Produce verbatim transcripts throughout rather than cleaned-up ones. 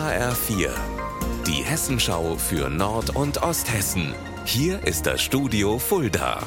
H R vier, die Hessenschau für Nord- und Osthessen. Hier ist das Studio Fulda.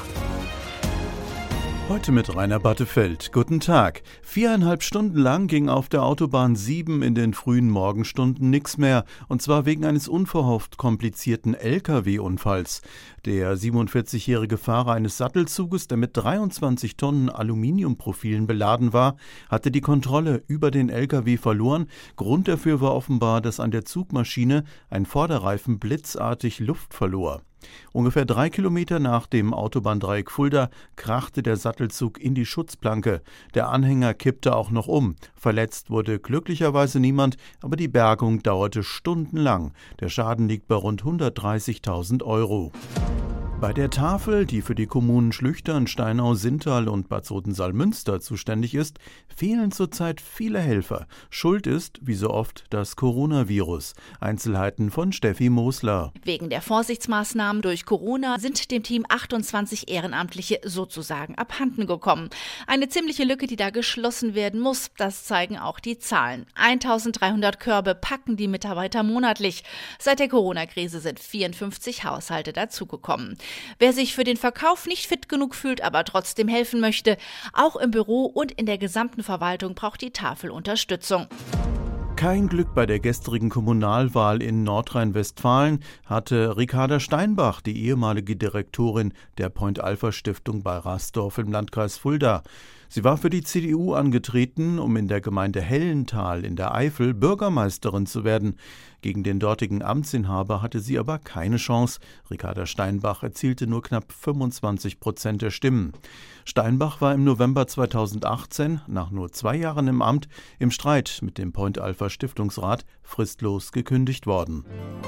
Heute mit Rainer Battefeld. Guten Tag. Viereinhalb Stunden lang ging auf der Autobahn sieben in den frühen Morgenstunden nichts mehr. Und zwar wegen eines unverhofft komplizierten L K W-Unfalls. Der siebenundvierzigjährige Fahrer eines Sattelzuges, der mit dreiundzwanzig Tonnen Aluminiumprofilen beladen war, hatte die Kontrolle über den L K W verloren. Grund dafür war offenbar, dass an der Zugmaschine ein Vorderreifen blitzartig Luft verlor. Ungefähr drei Kilometer nach dem Autobahndreieck Fulda krachte der Sattelzug in die Schutzplanke. Der Anhänger kippte auch noch um. Verletzt wurde glücklicherweise niemand, aber die Bergung dauerte stundenlang. Der Schaden liegt bei rund hundertdreißigtausend Euro. Bei der Tafel, die für die Kommunen Schlüchtern, Steinau, Sintal und Bad Sodensalm-Münster zuständig ist, fehlen zurzeit viele Helfer. Schuld ist, wie so oft, das Coronavirus. Einzelheiten von Steffi Mosler. Wegen der Vorsichtsmaßnahmen durch Corona sind dem Team achtundzwanzig Ehrenamtliche sozusagen abhanden gekommen. Eine ziemliche Lücke, die da geschlossen werden muss, das zeigen auch die Zahlen. eintausenddreihundert Körbe packen die Mitarbeiter monatlich. Seit der Corona-Krise sind vierundfünfzig Haushalte dazugekommen. Wer sich für den Verkauf nicht fit genug fühlt, aber trotzdem helfen möchte, auch im Büro und in der gesamten Verwaltung braucht die Tafel Unterstützung. Kein Glück bei der gestrigen Kommunalwahl in Nordrhein-Westfalen hatte Ricarda Steinbach, die ehemalige Direktorin der Point-Alpha-Stiftung bei Rasdorf im Landkreis Fulda. Sie war für die C D U angetreten, um in der Gemeinde Hellental in der Eifel Bürgermeisterin zu werden. Gegen den dortigen Amtsinhaber hatte sie aber keine Chance. Ricarda Steinbach erzielte nur knapp fünfundzwanzig Prozent der Stimmen. Steinbach war im November zweitausendachtzehn, nach nur zwei Jahren im Amt, im Streit mit dem Point-Alpha-Stiftungsrat fristlos gekündigt worden.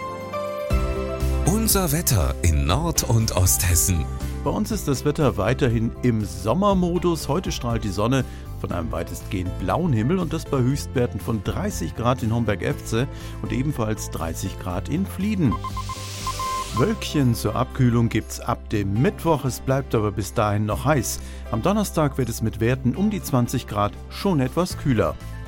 Unser Wetter in Nord- und Osthessen. Bei uns ist das Wetter weiterhin im Sommermodus. Heute strahlt die Sonne von einem weitestgehend blauen Himmel und das bei Höchstwerten von dreißig Grad in Homberg-Efze und ebenfalls dreißig Grad in Flieden. Wölkchen zur Abkühlung gibt's ab dem Mittwoch, es bleibt aber bis dahin noch heiß. Am Donnerstag wird es mit Werten um die zwanzig Grad schon etwas kühler.